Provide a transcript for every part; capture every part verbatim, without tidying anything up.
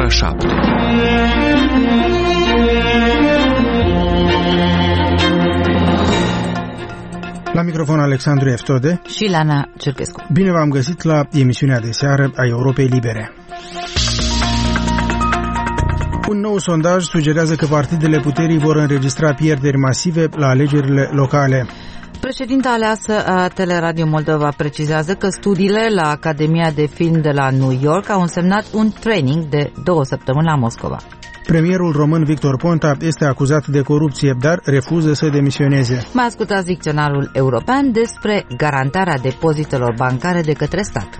ora șapte. La microfon Alexandru Eftode și Lana Cercescu. Bine v-am găsit la emisiunea de seară a Europei Libere. Un nou sondaj sugerează că partidele puterii vor înregistra pierderi masive la alegerile locale. Președinta aleasă a Teleradio Moldova precizează că studiile la Academia de Film de la New York au însemnat un training de două săptămâni la Moscova. Premierul român Victor Ponta este acuzat de corupție, dar refuză să demisioneze. Mai ascultați dicționarul european despre garantarea depozitelor bancare de către stat.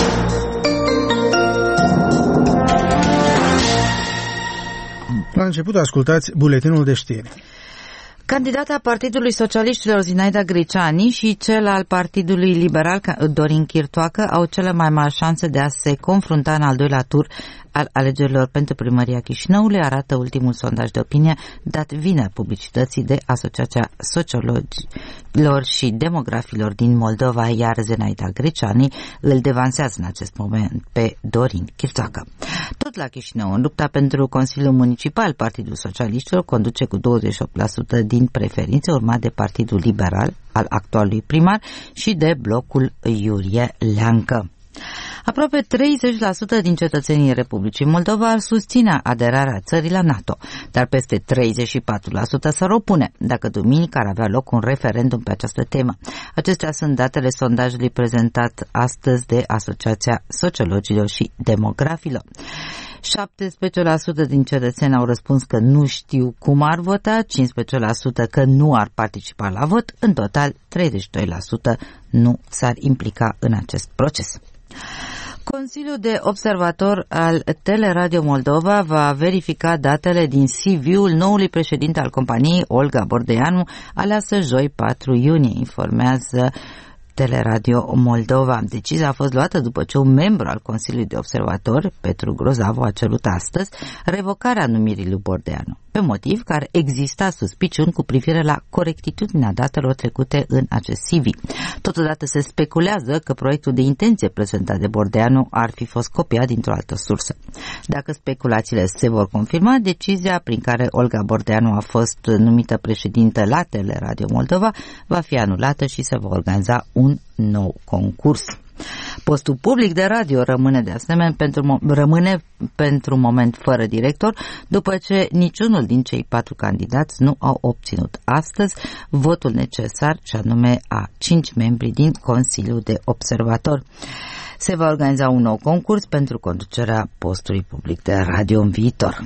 La început ascultați buletinul de știri. Candidata Partidului Socialiștilor Zinaida Griciani și cel al Partidului Liberal Dorin Chirtoacă au cele mai mari șanse de a se confrunta în al doilea tur al alegerilor pentru primăria Chișinăului, arată ultimul sondaj de opinie dat vineri publicității de Asociația Sociologilor și Demografilor din Moldova, iar Zinaida Griciani îl devansează în acest moment pe Dorin Chirtoacă. Tot la Chișinău, în lupta pentru Consiliul Municipal, Partidul Socialiștilor conduce cu douăzeci și opt la sută din preferințe, urmat de Partidul Liberal al actualului primar și de blocul Iurie Leancă. Aproape treizeci la sută din cetățenii Republicii Moldova ar susține aderarea țării la NATO, dar peste treizeci și patru la sută s-ar opune dacă duminică ar avea loc un referendum pe această temă. Acestea sunt datele sondajului prezentat astăzi de Asociația Sociologilor și Demografilor. șaptesprezece la sută din cetățeni au răspuns că nu știu cum ar vota, cincisprezece la sută că nu ar participa la vot, în total treizeci și doi la sută nu s-ar implica în acest proces. Consiliul de observator al Teleradio Moldova va verifica datele din C V-ul noului președinte al companiei, Olga Bordeanu, aleasă joi patru iunie, informează Teleradio Moldova. Decizia a fost luată după ce un membru al Consiliului de Observatori, Petru Grozavu, a cerut astăzi revocarea numirii lui Bordeanu, pe motiv că ar exista suspiciuni cu privire la corectitudinea datelor trecute în acest C V. Totodată se speculează că proiectul de intenție prezentat de Bordeanu ar fi fost copiat dintr-o altă sursă. Dacă speculațiile se vor confirma, decizia prin care Olga Bordeanu a fost numită președintă la Teleradio Moldova va fi anulată și se va organiza un nou concurs. Postul public de radio rămâne de asemenea pentru, rămâne pentru moment fără director, după ce niciunul din cei patru candidați nu au obținut astăzi votul necesar, și anume a cinci membri din Consiliul de Observator. Se va organiza un nou concurs pentru conducerea postului public de radio în viitor.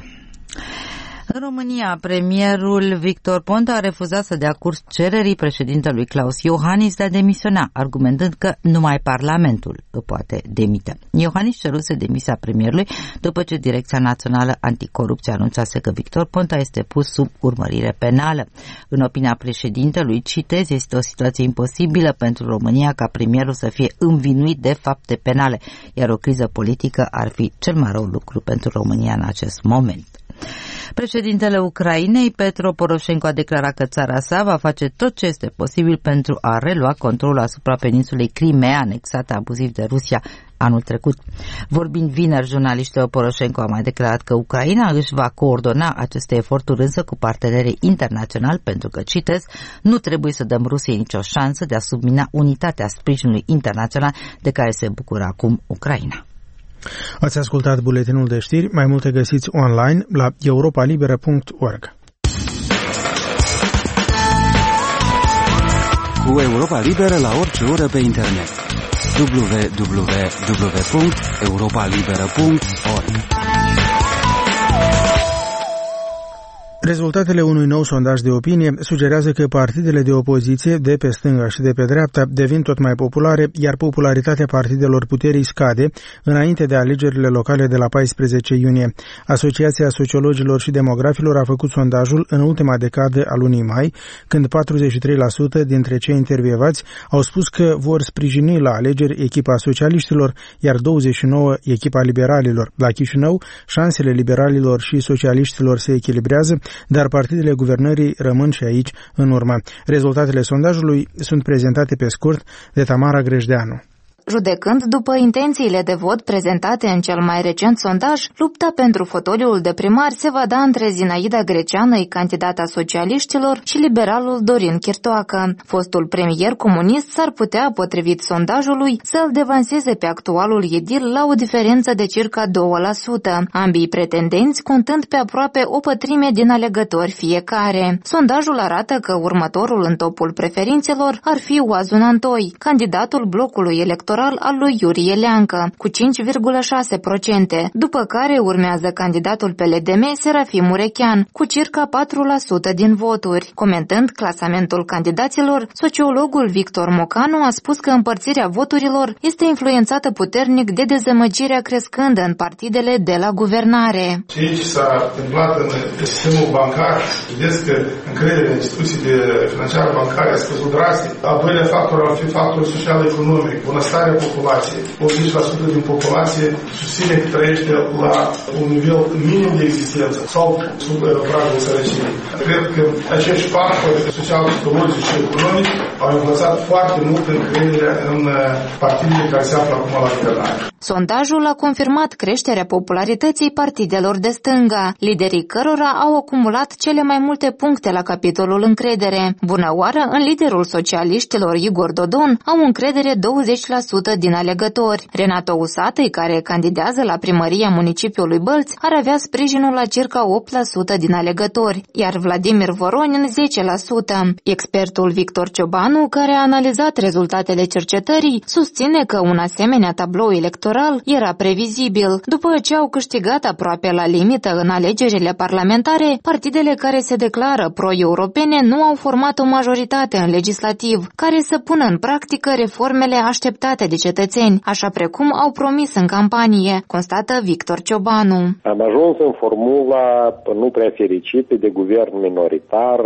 În România, premierul Victor Ponta a refuzat să dea curs cererii președintelui Klaus Iohannis de a demisiona, argumentând că numai Parlamentul îl poate demite. Iohannis ceruse demisia premierului după ce Direcția Națională Anticorupție anunțase că Victor Ponta este pus sub urmărire penală. În opinia președintelui, citez, este o situație imposibilă pentru România ca premierul să fie învinuit de fapte penale, iar o criză politică ar fi cel mai rău lucru pentru România în acest moment. Președintele Ucrainei, Petro Poroșenko, a declarat că țara sa va face tot ce este posibil pentru a relua controlul asupra peninsulei Crimea, anexată abuziv de Rusia anul trecut. Vorbind vineri, jurnalistul Poroșenko a mai declarat că Ucraina își va coordona aceste eforturi însă cu partenerii internaționali pentru că, citez, nu trebuie să dăm Rusiei nicio șansă de a submina unitatea sprijinului internațional de care se bucură acum Ucraina. Ați ascultat buletinul de știri, mai multe găsiți online la europa liberă punct org. Cu Europa Liberă la orice oră pe internet. w w w punct europa liberă punct org. Rezultatele unui nou sondaj de opinie sugerează că partidele de opoziție de pe stânga și de pe dreapta devin tot mai populare, iar popularitatea partidelor puterii scade înainte de alegerile locale de la paisprezece iunie. Asociația Sociologilor și Demografilor a făcut sondajul în ultima decadă a lunii mai, când patruzeci și trei la sută dintre cei intervievați au spus că vor sprijini la alegeri echipa socialiștilor, iar douăzeci și nouă la sută echipa liberalilor. La Chișinău, șansele liberalilor și socialiștilor se echilibrează, dar partidele guvernării rămân și aici în urmă. Rezultatele sondajului sunt prezentate pe scurt de Tamara Grejdeanu. Judecând după intențiile de vot prezentate în cel mai recent sondaj, lupta pentru fotoliul de primar se va da între Zinaida Greceanu, candidata socialiștilor, și liberalul Dorin Chirtoacă. Fostul premier comunist s-ar putea, potrivit sondajului, să-l devanseze pe actualul edil la o diferență de circa doi la sută, ambii pretendenți contând pe aproape o pătrime din alegători fiecare. Sondajul arată că următorul în topul preferințelor ar fi Oazun Antoi, candidatul blocului electoral al lui Iurie Leancă, cu cinci virgulă șase la sută, după care urmează candidatul P L D M Serafim Murechean, cu circa patru la sută din voturi. Comentând clasamentul candidaților, sociologul Victor Mocanu a spus că împărțirea voturilor este influențată puternic de dezamăgirea crescândă în partidele de la guvernare. Ce s-a întâmplat în sistemul bancar, vedeți că încrederea în instituțiile financiare bancare a scăzut drastic. Al doilea factor ar fi factorul social-economic, bunăstarea populației. optzeci la sută din populație susține că trăiește la un nivel minim de existență sau sub pragul sărăciei. Cred că acești factori social-psihologici și economici au influențat foarte mult încrederea în partidele care se află acum la guvernare. Sondajul a confirmat creșterea popularității partidelor de stânga, liderii cărora au acumulat cele mai multe puncte la capitolul încredere. Bună oară, în liderul socialiștilor Igor Dodon au încredere douăzeci la sută din alegători. Renato Usatăi, care candidează la primăria municipiului Bălți, ar avea sprijinul la circa opt la sută din alegători, iar Vladimir Voronin zece la sută. Expertul Victor Ciobanu, care a analizat rezultatele cercetării, susține că un asemenea tablou electoral era previzibil. După ce au câștigat aproape la limită în alegerile parlamentare, partidele care se declară pro-europene nu au format o majoritate în legislativ care să pună în practică reformele așteptate de cetățeni, așa precum au promis în campanie, constată Victor Ciobanu. Am ajuns în formula nu prea fericită de guvern minoritar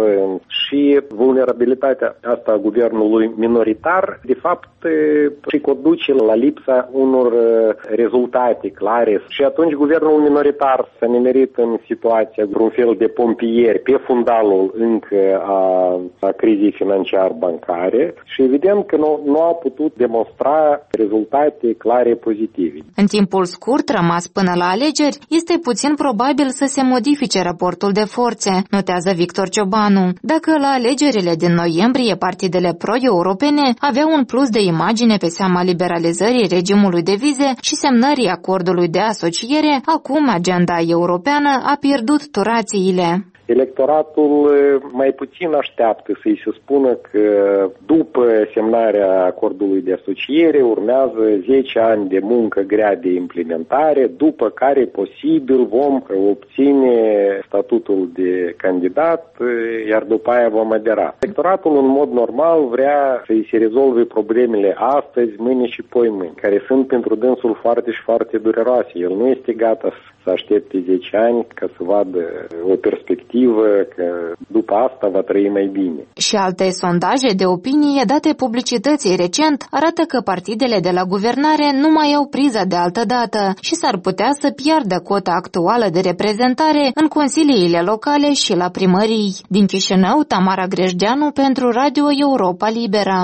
și vulnerabilitatea asta a guvernului minoritar, de fapt, și conduce la lipsa unor rezultate clare. Și atunci guvernul minoritar s-a nimerit în situația un fel de pompieri pe fundalul încă a, a crizei financiar-bancare și evident că nu, nu a putut demonstra rezultate clare pozitive. În timpul scurt rămas până la alegeri, este puțin probabil să se modifice raportul de forțe, notează Victor Ciobanu. Dacă la alegerile din noiembrie partidele pro-europene aveau un plus de imagine pe seama liberalizării regimului de vize și semnării acordului de asociere, acum agenda europeană a pierdut turațiile. Electoratul mai puțin așteaptă să-i se spună că după semnarea acordului de asociere urmează zece ani de muncă grea de implementare, după care posibil vom obține statutul de candidat, iar după aia vom adera. Electoratul în mod normal vrea să-i se rezolve problemele astăzi, mâine și poimâine, care sunt pentru dânsul foarte și foarte dureroase. El nu este gata să aștepte zece ani ca să vadă o perspectivă că după asta va trăi mai bine. Și alte sondaje de opinie date publicității recent arată că partidele de la guvernare nu mai au priza de altă dată și s-ar putea să piardă cota actuală de reprezentare în consiliile locale și la primării. Din Chișinău, Tamara Grejdeanu pentru Radio Europa Liberă.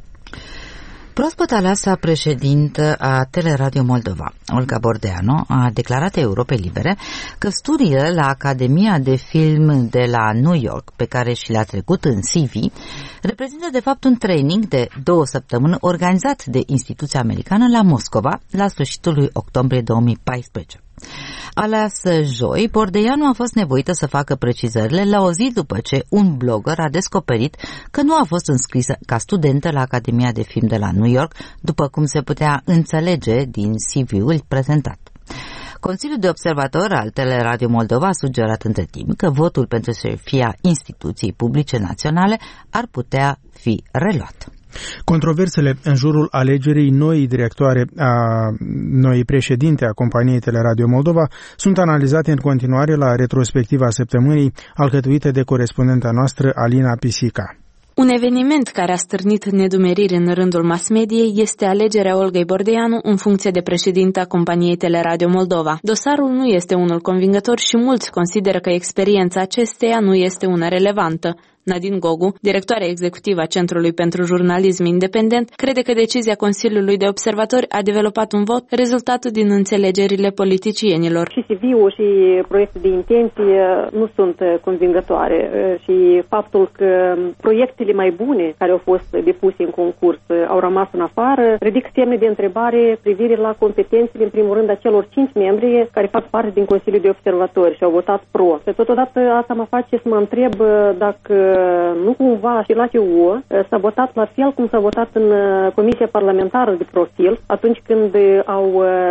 Proaspăt aleasa președintă a Teleradio Moldova, Olga Bordeanu, a declarat Europei Libere că studiile la Academia de Film de la New York, pe care și le-a trecut în C V, reprezintă de fapt un training de două săptămâni organizat de instituția americană la Moscova la sfârșitul lui octombrie două mii paisprezece. Aleasă joi, Bordeanu a fost nevoită să facă precizările la o zi după ce un blogger a descoperit că nu a fost înscrisă ca studentă la Academia de Film de la New York, după cum se putea înțelege din C V-ul prezentat. Consiliul de observator al Teleradio Moldova a sugerat între timp că votul pentru șefia instituției publice naționale ar putea fi reluat. Controversele în jurul alegerii noii directoare a noii președinte a companiei Teleradio Moldova sunt analizate în continuare la retrospectiva săptămânii alcătuită de corespondenta noastră Alina Pisica. Un eveniment care a stârnit nedumeriri în rândul mass-mediei este alegerea Olgăi Bordeanu în funcție de președinta companiei Teleradio Moldova. Dosarul nu este unul convingător și mulți consideră că experiența acesteia nu este una relevantă. Nadine Gogu, directoarea executivă a Centrului pentru Jurnalism Independent, crede că decizia Consiliului de Observatori a developat un vot, rezultatul din înțelegerile politicienilor. Și C V-ul și proiectul de intenție nu sunt convingătoare și faptul că proiectele mai bune care au fost depuse în concurs au rămas în afară, ridic semne de întrebare privire la competențele, în primul rând, a celor cinci membri care fac parte din Consiliul de Observatori și au votat pro. Totodată asta mă face să mă întreb dacă nu cumva și la C U s-a votat la fel cum s-a votat în Comisia Parlamentară de Profil atunci când au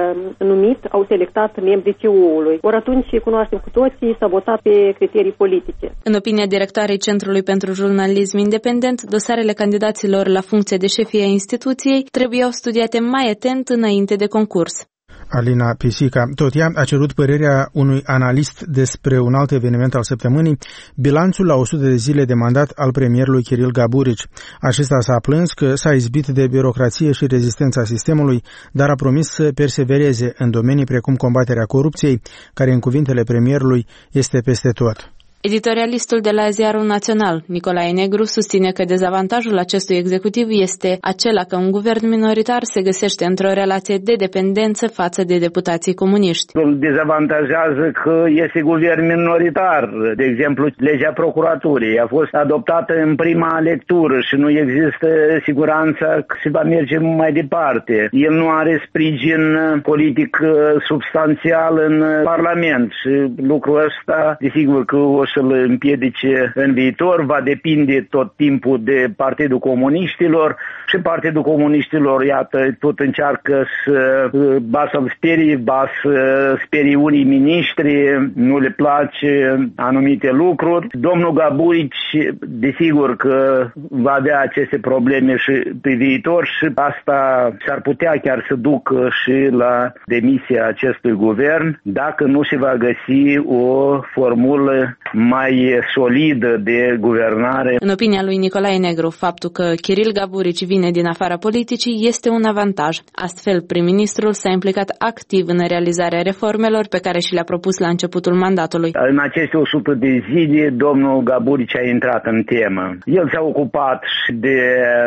numit, au selectat membrii C U-ului. Ori atunci, cunoaștem cu toții, s-a votat pe criterii politice. În opinia directoarei Centrului pentru Jurnalism Independent, dosarele candidaților la funcție de șefie a instituției trebuiau studiate mai atent înainte de concurs. Alina Pisica. Tot ea a cerut părerea unui analist despre un alt eveniment al săptămânii, bilanțul la o sută de zile de mandat al premierului Kiril Gaburici. Acesta s-a plâns că s-a izbit de birocrație și rezistența sistemului, dar a promis să persevereze în domenii precum combaterea corupției, care în cuvintele premierului este peste tot. Editorialistul de la Ziarul Național, Nicolae Negru, susține că dezavantajul acestui executiv este acela că un guvern minoritar se găsește într-o relație de dependență față de deputații comuniști. Îl dezavantajează că este guvern minoritar. De exemplu, legea procuraturii a fost adoptată în prima lectură și nu există siguranța că se va merge mai departe. El nu are sprijin politic substanțial în Parlament și lucrul ăsta, desigur că o să-l împiedice în viitor, va depinde tot timpul de Partidul Comuniștilor și Partidul Comuniștilor, iată, tot încearcă să, ba să-l sperie, ba să sperie unii miniștri, nu le place anumite lucruri. Domnul Gaburici, desigur că va avea aceste probleme și pe viitor și asta s-ar putea chiar să ducă și la demisia acestui guvern, dacă nu se va găsi o formulă mai solidă de guvernare. În opinia lui Nicolae Negru, faptul că Kiril Gaburici vine din afara politicii este un avantaj. Astfel, prim-ministrul s-a implicat activ în realizarea reformelor pe care și le-a propus la începutul mandatului. În aceste o sută de zile, domnul Gaburici a intrat în temă. El s-a ocupat și de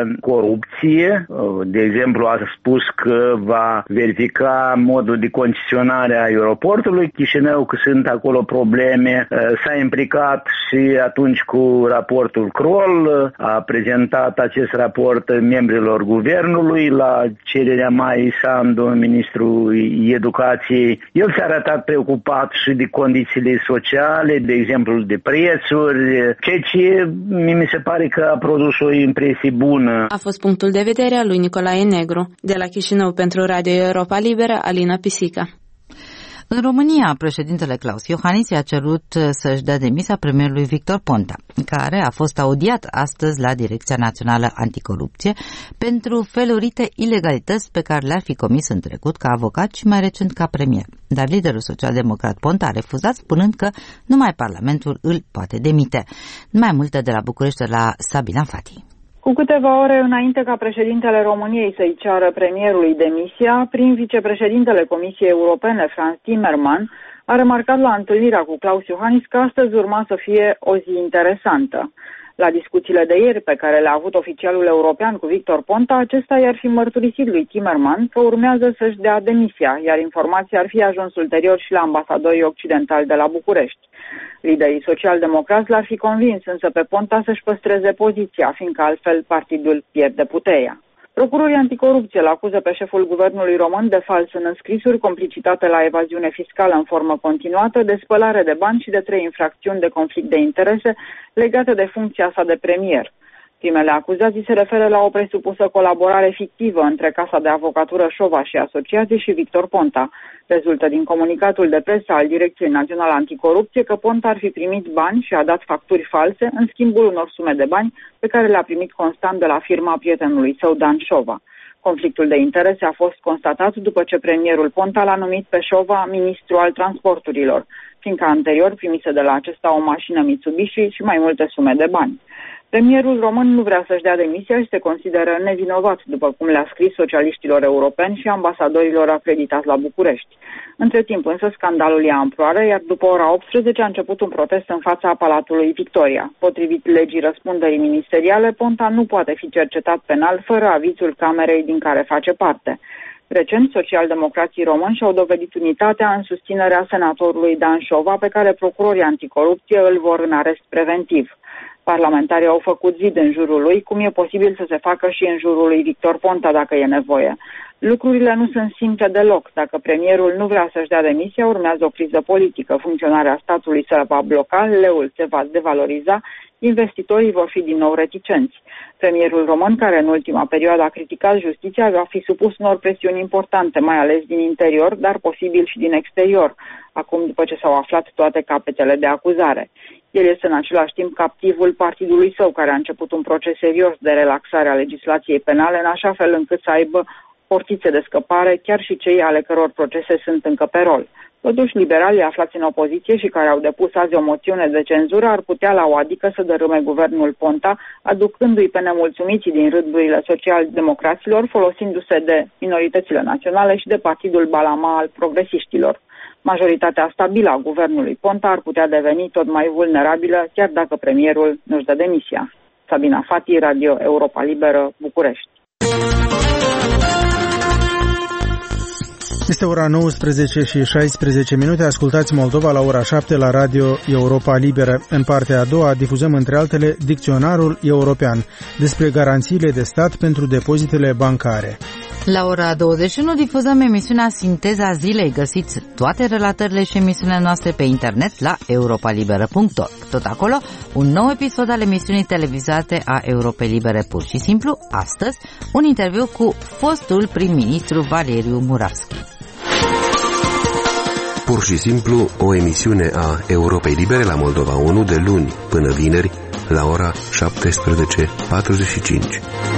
corupție. De exemplu, a spus că va verifica modul de concesionare a aeroportului Chișinău, că sunt acolo probleme. S-a implicat și atunci cu raportul Kroll, a prezentat acest raport membrilor guvernului la cererea Maii Sandu, ministrul educației. El s-a arătat preocupat și de condițiile sociale, de exemplu de prețuri, ceea ce mi se pare că a produs o impresie bună. A fost punctul de vedere al lui Nicolae Negru. De la Chișinău pentru Radio Europa Liberă, Alina Pisica. În România, președintele Claus Iohannis a cerut să-și dea demisia premierului Victor Ponta, care a fost audiat astăzi la Direcția Națională Anticorupție pentru felurite ilegalități pe care le-ar fi comis în trecut ca avocat și mai recent ca premier. Dar liderul social-democrat Ponta a refuzat, spunând că numai Parlamentul îl poate demite. Mai multe de la București, de la Sabina Fati. Cu câteva ore înainte ca președintele României să-i ceară premierului demisia, prin vicepreședintele Comisiei Europene, Frans Timmermans, a remarcat la întâlnirea cu Claus Iohannis că astăzi urma să fie o zi interesantă. La discuțiile de ieri pe care le-a avut oficialul european cu Victor Ponta, acesta i-ar fi mărturisit lui Timmermans că urmează să-și dea demisia, iar informația ar fi ajuns ulterior și la ambasadorii occidentali de la București. Liderii social-democrați l-ar fi convins însă pe Ponta să-și păstreze poziția, fiindcă altfel partidul pierde puterea. Procurorii anticorupție îl acuză pe șeful guvernului român de fals în înscrisuri, complicitate la evaziune fiscală în formă continuată, de spălare de bani și de trei infracțiuni de conflict de interese legate de funcția sa de premier. Primele acuzații se referă la o presupusă colaborare fictivă între Casa de Avocatură Șova și asociații și Victor Ponta. Rezultă din comunicatul de presă al Direcției Naționale Anticorupție că Ponta ar fi primit bani și a dat facturi false în schimbul unor sume de bani pe care le-a primit constant de la firma prietenului său Dan Șova. Conflictul de interese a fost constatat după ce premierul Ponta l-a numit pe Șova ministru al transporturilor, fiindcă anterior primise de la acesta o mașină Mitsubishi și mai multe sume de bani. Premierul român nu vrea să-și dea demisia și se consideră nevinovat, după cum le-a scris socialiștilor europeni și ambasadorilor acreditați la București. Între timp însă scandalul ia amploare, iar după ora optsprezece a început un protest în fața Palatului Victoria. Potrivit legii răspunderii ministeriale, Ponta nu poate fi cercetat penal fără avizul Camerei din care face parte. Recent, socialdemocrații români și-au dovedit unitatea în susținerea senatorului Dan Șova, pe care procurorii anticorupție îl vor în arest preventiv. Parlamentarii au făcut zid în jurul lui, cum e posibil să se facă și în jurul lui Victor Ponta dacă e nevoie. Lucrurile nu sunt simple deloc. Dacă premierul nu vrea să-și dea demisia, urmează o criză politică. Funcționarea statului se va bloca, leul se va devaloriza, investitorii vor fi din nou reticenți. Premierul român, care în ultima perioadă a criticat justiția, va fi supus unor presiuni importante, mai ales din interior, dar posibil și din exterior, acum după ce s-au aflat toate capetele de acuzare. El este în același timp captivul partidului său, care a început un proces serios de relaxare a legislației penale, în așa fel încât să aibă portițe de scăpare, chiar și cei ale căror procese sunt încă pe rol. Totuși, liberalii aflați în opoziție și care au depus azi o moțiune de cenzură ar putea la o adică să dărâme guvernul Ponta, aducându-i pe nemulțumiții din rândurile social-democraților, folosindu-se de minoritățile naționale și de partidul Balama al progresiștilor. Majoritatea stabilă a guvernului Ponta ar putea deveni tot mai vulnerabilă, chiar dacă premierul nu-și dă demisia. Sabina Fati, Radio Europa Liberă, București. Este ora nouăsprezece și șaisprezece minute. Ascultați Moldova la ora șapte la Radio Europa Liberă. În partea a doua difuzăm între altele Dicționarul European despre garanțiile de stat pentru depozitele bancare. La ora douăzeci și unu difuzăm emisiunea Sinteza Zilei. Găsiți toate relatările și emisiunile noastre pe internet la europa liberă punct org. Tot acolo, un nou episod al emisiunii televizate a Europei Libere pur și simplu. Astăzi, un interviu cu fostul prim-ministru Valeriu Muravski. Pur și simplu, o emisiune a Europei Libere la Moldova unu de luni până vineri la ora șaptesprezece patruzeci și cinci.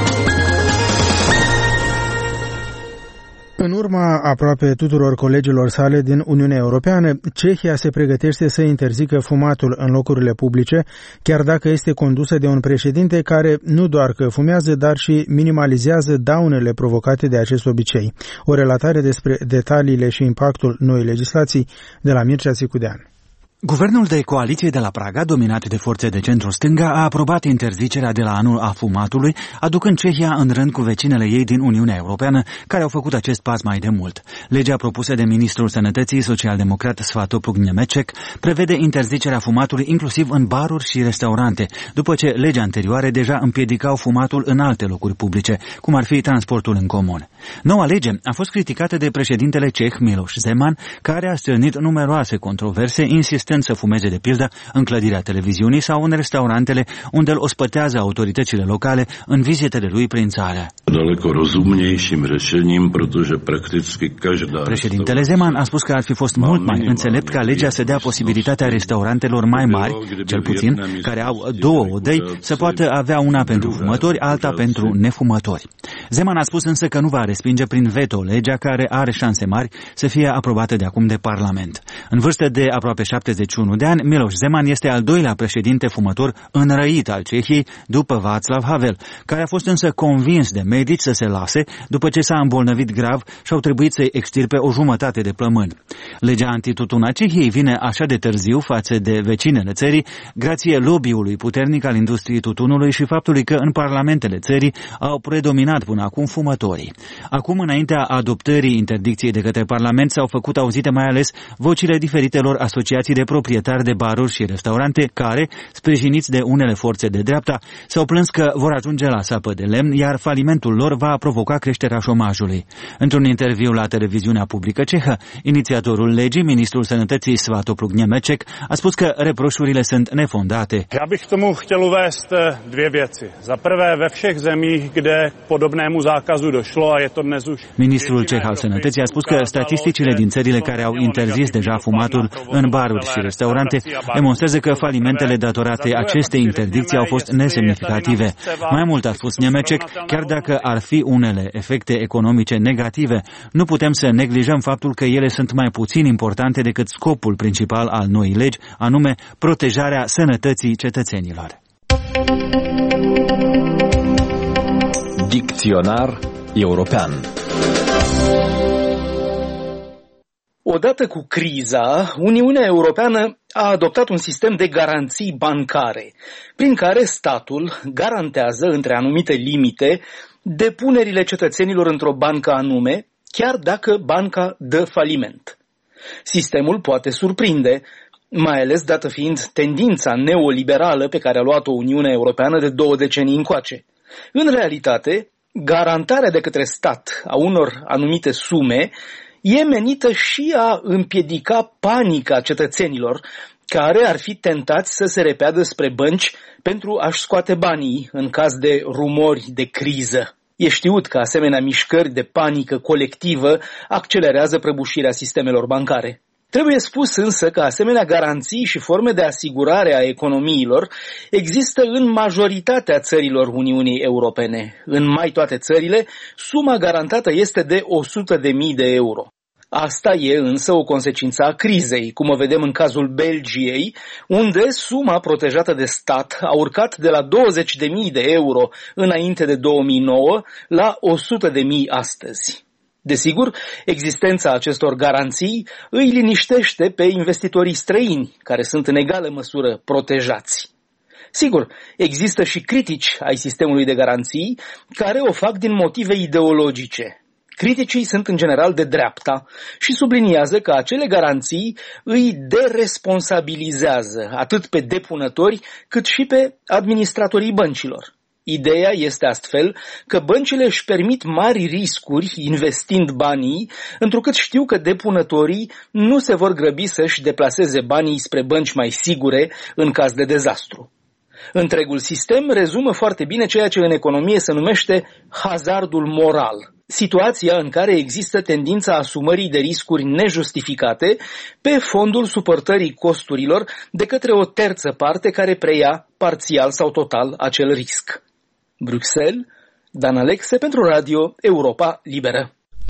În urma aproape tuturor colegilor sale din Uniunea Europeană, Cehia se pregătește să interzică fumatul în locurile publice, chiar dacă este condusă de un președinte care nu doar că fumează, dar și minimalizează daunele provocate de acest obicei. O relatare despre detaliile și impactul noii legislații de la Mircea Sicudean. Guvernul de coaliție de la Praga, dominat de forțe de centru-stânga, a aprobat interzicerea de la anul a fumatului, aducând Cehia în rând cu vecinele ei din Uniunea Europeană, care au făcut acest pas mai de mult. Legea propusă de ministrul Sănătății, social-democrat Svatopluk Němeček, prevede interzicerea fumatului inclusiv în baruri și restaurante, după ce legea anterioare deja împiedicau fumatul în alte locuri publice, cum ar fi transportul în comun. Noua lege a fost criticată de președintele ceh Miloš Zeman, care a stârnit numeroase controverse, insistând să fumeze de pildă în clădirea televiziunii sau în restaurantele unde îl ospătează autoritățile locale în vizitele lui prin țară. Președintele Zeman a spus că ar fi fost mult mai înțelept ca legea să dea posibilitatea restaurantelor mai mari, cel puțin, care au două odăi, să poată avea una pentru fumători, alta pentru nefumători. Zeman a spus însă că nu va respinge prin veto legea care are șanse mari să fie aprobată de acum de Parlament. În vârstă de aproape șaptezeci și unu de ani, Miloš Zeman este al doilea președinte fumător înrăit al Cehiei după Václav Havel, care a fost însă convins de medici să se lase după ce s-a îmbolnăvit grav și au trebuit să-i extirpe o jumătate de plămân. Legea antitutun a Cehiei vine așa de târziu față de vecinele țării, grație lobby-ului puternic al industriei tutunului și faptului că în parlamentele țării au predominat până acum fumătorii. Acum, înaintea adoptării interdicției de către Parlament, s-au făcut auzite mai ales vocile diferitelor asociații de proprietari de baruri și restaurante care, sprijiniți de unele forțe de dreapta, s-au plâns că vor ajunge la sapă de lemn, iar falimentul lor va provoca creșterea șomajului. Într-un interviu la televiziunea publică cehă, inițiatorul legii, ministrul Sănătății Svatopluk Němeček, a spus că reproșurile sunt nefondate. Já bych tomu chtěl uvést dvě věci. Za prvé, ve všech zemích, kde k podobnému zákazu došlo, a je to dnes už. Ministrul ceh al Sănătății a spus că statisticile din țările care au interzis deja fumatul în baruri și restaurante demonstrează că falimentele datorate acestei interdicții au fost nesemnificative. Mai mult, a spus Němeček, chiar dacă ar fi unele efecte economice negative, nu putem să neglijăm faptul că ele sunt mai puțin importante decât scopul principal al noii legi, anume protejarea sănătății cetățenilor. Dicționar european. Odată cu criza, Uniunea Europeană a adoptat un sistem de garanții bancare, prin care statul garantează, între anumite limite, depunerile cetățenilor într-o bancă anume, chiar dacă banca dă faliment. Sistemul poate surprinde, mai ales dată fiind tendința neoliberală pe care a luat-o Uniunea Europeană de două decenii încoace. În realitate, garantarea de către stat a unor anumite sume e menită și a împiedica panica cetățenilor care ar fi tentați să se repeadă spre bănci pentru a-și scoate banii în caz de rumori de criză. E știut că asemenea mișcări de panică colectivă accelerează prăbușirea sistemelor bancare. Trebuie spus însă că asemenea garanții și forme de asigurare a economiilor există în majoritatea țărilor Uniunii Europene. În mai toate țările, suma garantată este de o sută de mii de euro. Asta e însă o consecință a crizei, cum o vedem în cazul Belgiei, unde suma protejată de stat a urcat de la douăzeci de mii de euro înainte de două mii nouă la o sută de mii astăzi. Desigur, existența acestor garanții îi liniștește pe investitorii străini, care sunt în egală măsură protejați. Sigur, există și critici ai sistemului de garanții care o fac din motive ideologice. Criticii sunt în general de dreapta și subliniază că acele garanții îi deresponsabilizează atât pe depunători cât și pe administratorii băncilor. Ideea este astfel că băncile își permit mari riscuri investind banii, întrucât știu că depunătorii nu se vor grăbi să-și deplaseze banii spre bănci mai sigure în caz de dezastru. Întregul sistem rezumă foarte bine ceea ce în economie se numește hazardul moral, situația în care există tendința asumării de riscuri nejustificate pe fondul suportării costurilor de către o terță parte care preia parțial sau total acel risc. Bruxelles, Dan Alexe pentru Radio Europa Liberă.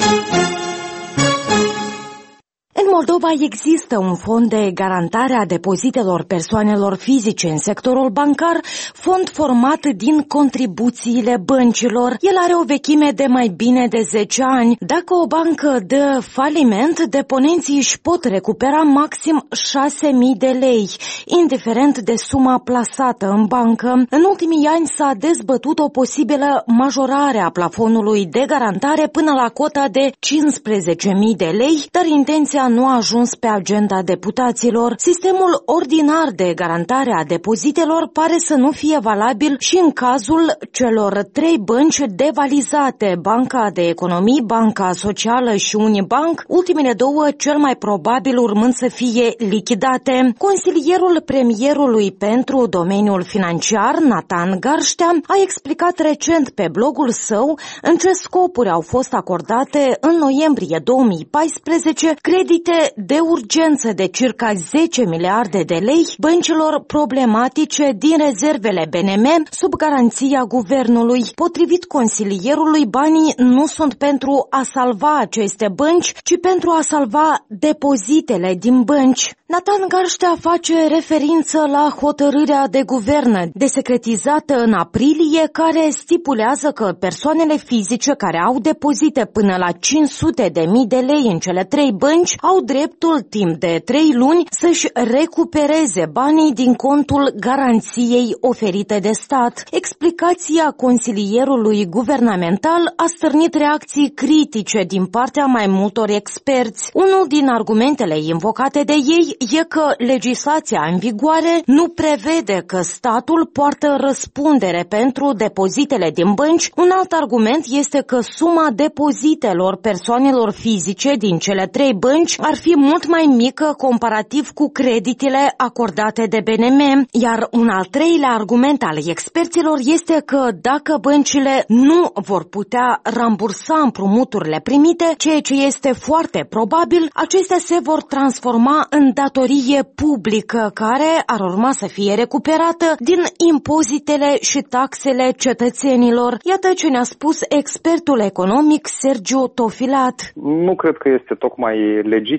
În Moldova există un fond de garantare a depozitelor persoanelor fizice în sectorul bancar, fond format din contribuțiile băncilor. El are o vechime de mai bine de zece ani. Dacă o bancă dă faliment, deponenții își pot recupera maxim șase mii de lei, indiferent de suma plasată în bancă. În ultimii ani s-a dezbătut o posibilă majorare a plafonului de garantare până la cota de cincisprezece mii de lei, dar intenția nu a ajuns pe agenda deputaților. Sistemul ordinar de garantare a depozitelor pare să nu fie valabil și în cazul celor trei bănci devalizate, Banca de Economii, Banca Socială și Unibank, ultimele două cel mai probabil urmând să fie lichidate. Consilierul premierului pentru domeniul financiar, Nathan Garștea, a explicat recent pe blogul său în ce scopuri au fost acordate în noiembrie două mii paisprezece credite de urgență de circa zece miliarde de lei băncilor problematice din rezervele B N M sub garanția guvernului. Potrivit consilierului, banii nu sunt pentru a salva aceste bănci, ci pentru a salva depozitele din bănci. Nathan Garștea face referință la hotărârea de guvern desecretizată în aprilie, care stipulează că persoanele fizice care au depozite până la cinci sute de mii de lei în cele trei bănci au dreptul timp de trei luni să-și recupereze banii din contul garanției oferite de stat. Explicația consilierului guvernamental a stârnit reacții critice din partea mai multor experți. Unul din argumentele invocate de ei e că legislația în vigoare nu prevede că statul poartă răspundere pentru depozitele din bănci. Un alt argument este că suma depozitelor persoanelor fizice din cele trei bănci ar fi mult mai mică comparativ cu creditele acordate de B N M, iar un al treilea argument al experților este că dacă băncile nu vor putea rambursa împrumuturile primite, ceea ce este foarte probabil, acestea se vor transforma în datorie publică, care ar urma să fie recuperată din impozitele și taxele cetățenilor. Iată ce ne-a spus expertul economic Sergiu Tofilat. Nu cred că este tocmai legit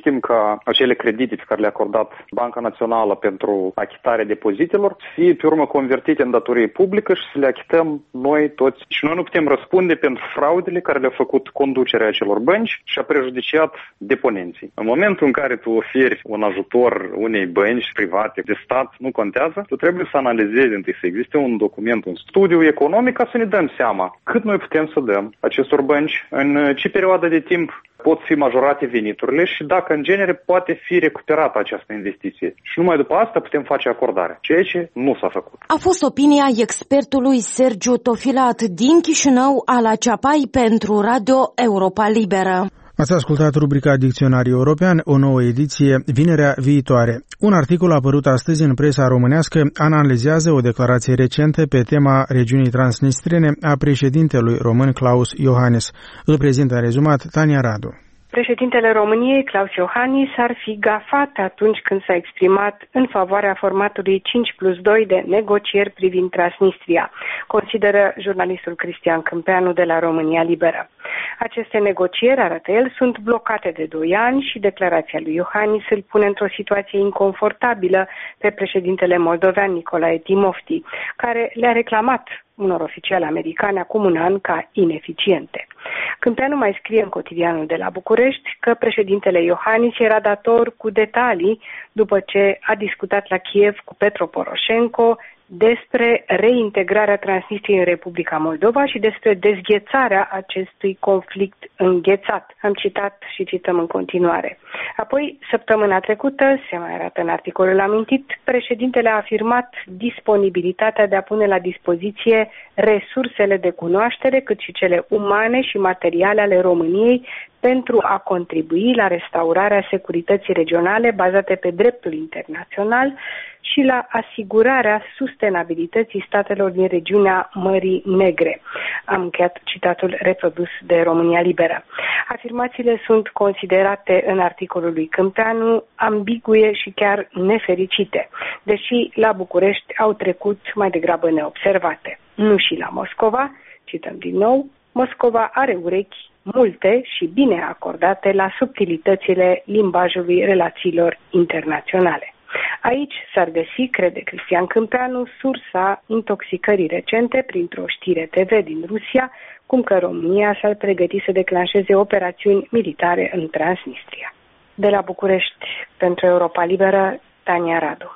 permitem ca acele credite pe care le-a acordat Banca Națională pentru achitarea depozitelor să fie pe urmă convertite în datorie publică și să le achităm noi toți. Și noi nu putem răspunde pentru fraudele care le-a făcut conducerea acelor bănci și a prejudiciat deponenții. În momentul în care tu oferi un ajutor unei bănci private de stat, nu contează, tu trebuie să analizezi întâi, să existe un document, un studiu economic ca să ne dăm seama cât noi putem să dăm acestor bănci, în ce perioadă de timp pot fi majorate veniturile și dacă în genere poate fi recuperată această investiție. Și numai după asta putem face acordarea, ceea ce nu s-a făcut. A fost opinia expertului Sergiu Tofilat din Chișinău, Ala Ceapai pentru Radio Europa Liberă. Ați ascultat rubrica Dicționar European, o nouă ediție, vinerea viitoare. Un articol apărut astăzi în presa românească analizează o declarație recentă pe tema regiunii transnistrene a președintelui român Klaus Iohannis. Îl prezintă în rezumat Tania Radu. Președintele României, Klaus Iohannis, ar fi gafat atunci când s-a exprimat în favoarea formatului cinci plus doi de negocieri privind Transnistria, consideră jurnalistul Cristian Câmpeanu de la România Liberă. Aceste negocieri, arată el, sunt blocate de doi ani și declarația lui Iohannis îl pune într-o situație inconfortabilă pe președintele moldovean Nicolae Timofti, care le-a reclamat unor oficiali americani acum un an ca ineficiente. Câmpeanu mai scrie în cotidianul de la București că președintele Iohannis era dator cu detalii după ce a discutat la Kiev cu Petro Poroșenko despre reintegrarea Transnistriei în Republica Moldova și despre dezghețarea acestui conflict înghețat. Am citat și cităm în continuare. Apoi, săptămâna trecută, se mai arată în articolul amintit, președintele a afirmat disponibilitatea de a pune la dispoziție resursele de cunoaștere, cât și cele umane și materiale ale României pentru a contribui la restaurarea securității regionale bazate pe dreptul internațional și la asigurarea sustenabilității statelor din regiunea Mării Negre. Am încheiat citatul reprodus de România Liberă. Afirmațiile sunt considerate în articolul lui Câmpeanu ambigue și chiar nefericite, deși la București au trecut mai degrabă neobservate. Nu și la Moscova, cităm din nou, Moscova are urechi multe și bine acordate la subtilitățile limbajului relațiilor internaționale. Aici s-ar găsi, crede Cristian Câmpeanu, sursa intoxicării recente printr-o știre T V din Rusia, cum că România s-ar pregăti să declanșeze operațiuni militare în Transnistria. De la București, pentru Europa Liberă, Tania Radu.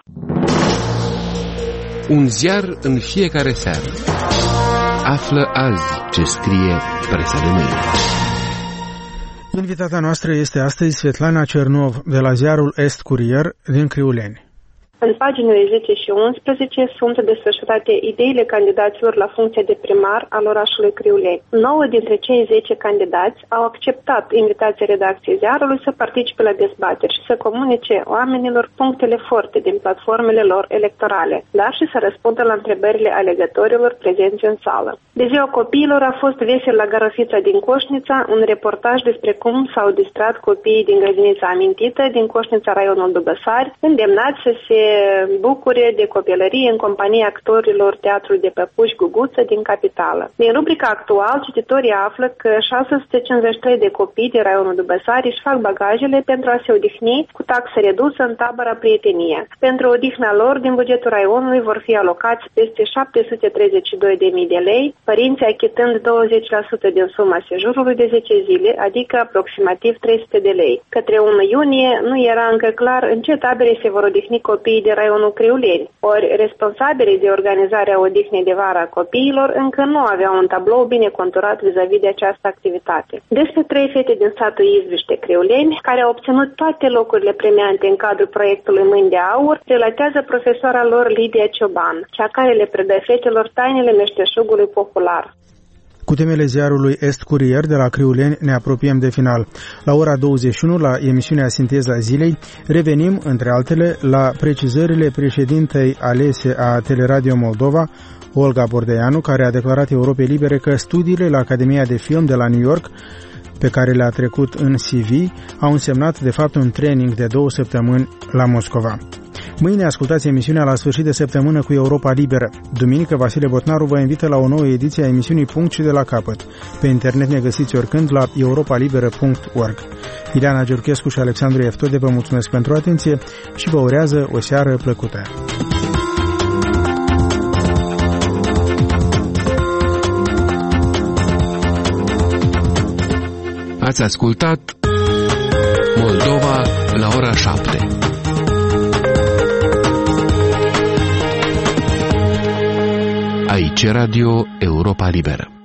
Un ziar în fiecare seară. Află azi ce scrie presa de mâine. Invitata noastră este astăzi Svetlana Cernov de la ziarul Est Curier din Criuleni. În paginile zece și unsprezece sunt desfășurate ideile candidaților la funcția de primar al orașului Criuleni. nouă dintre cei zece candidați au acceptat invitația redacției ziarului să participe la dezbateri și să comunice oamenilor punctele forte din platformele lor electorale, dar și să răspundă la întrebările alegătorilor prezenți în sală. De ziua copiilor a fost vesel la Garofița din Coșnița un reportaj despre cum s-au distrat copiii din grădinița amintită din Coșnița, raionul Dubăsari, îndemnați să se bucure de copilărie în compania actorilor Teatrului de Păpuși Guguță din capitală. Din rubrica Actual, cititorii află că șase sute cincizeci și trei de copii din raionul Dubăsari își fac bagajele pentru a se odihni cu taxă redusă în tabăra Prietenie. Pentru odihna lor, din bugetul raionului vor fi alocați peste șapte sute treizeci și doi de mii de lei, părinții achitând douăzeci la sută din suma sejurului de zece zile, adică aproximativ trei sute de lei. Către unu iunie nu era încă clar în ce tabere se vor odihni copiii de raionul Criuleni, ori responsabilii de organizarea odihnei de vară a copiilor încă nu aveau un tablou bine conturat vis-a-vis de această activitate. Despre trei fete din satul Izviște Criuleni, care au obținut toate locurile premiante în cadrul proiectului Mâini de Aur, relatează profesoara lor Lidia Cioban, cea care le predă fetelor tainele meșteșugului popular. Cu temele ziarului Est Curier de la Criuleni ne apropiem de final. La ora douăzeci și unu, la emisiunea Sinteza Zilei, revenim, între altele, la precizările președintei alese a Teleradio Moldova, Olga Bordeanu, care a declarat Europei Libere că studiile la Academia de Film de la New York, pe care le-a trecut în C V, au însemnat de fapt un training de două săptămâni la Moscova. Mâine ascultați emisiunea La sfârșit de săptămână cu Europa Liberă. Duminică, Vasile Botnaru vă invită la o nouă ediție a emisiunii Punct și de la capăt. Pe internet ne găsiți oricând la europa liberă punct org. Ileana Giurchescu și Alexandru Eftode vă mulțumesc pentru atenție și vă urează o seară plăcută. Ați ascultat Moldova la ora șapte. Aici Radio Europa Liberă.